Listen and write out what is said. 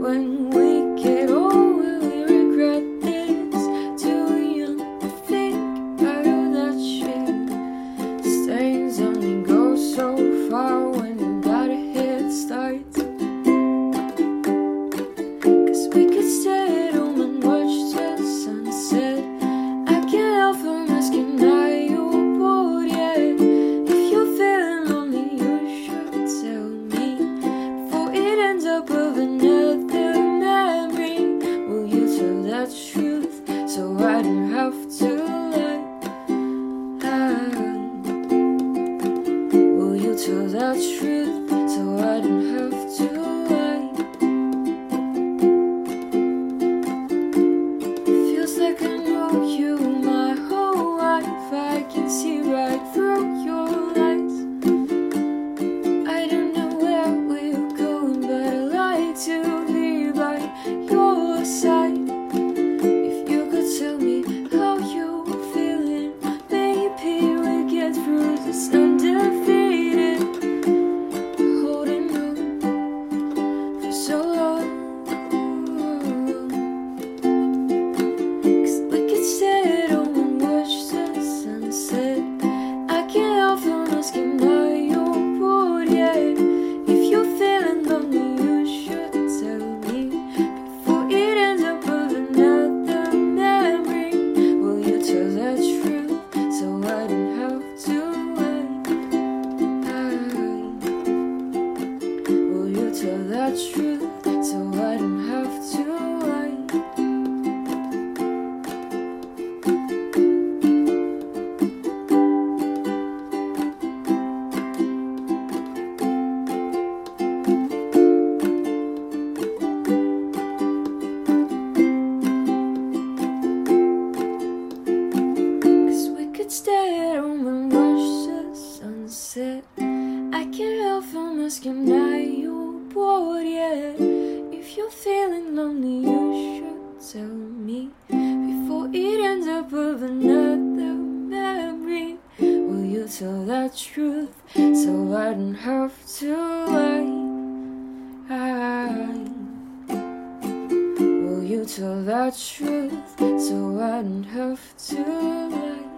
when we get old, will we regret this? Too young to think about that shit. Stains only go so far when you got a head start. Cause we could stay at home and watch the sunset. I can't help from asking, are you bored yet? If you're feeling lonely, you should tell me before it ends up with another memory. Will you tell that truth so I don't have to lie? Will you tell that truth so I don't have to lie? It feels like I know you my whole life. I can see right through your lies. I don't know where we're going, but I like to be by your side. If you could tell me how you're feeling, maybe we get through this undefeated. Holding on for so long. Cause we could stay at home and watch the sunset. I can't help from asking, are you bored yet? If you're feeling lonely, you should tell me before it ends up with another memory. Will you tell that truth so I don't have to lie? Will you tell that truth so I don't have to lie? Stay at home and watch the sunset. I can't help from asking, are you bored yet? If you're feeling lonely, you should tell me before it ends up with another memory. Will you tell that truth so I don't have to lie? Will you tell that truth so I don't have to lie?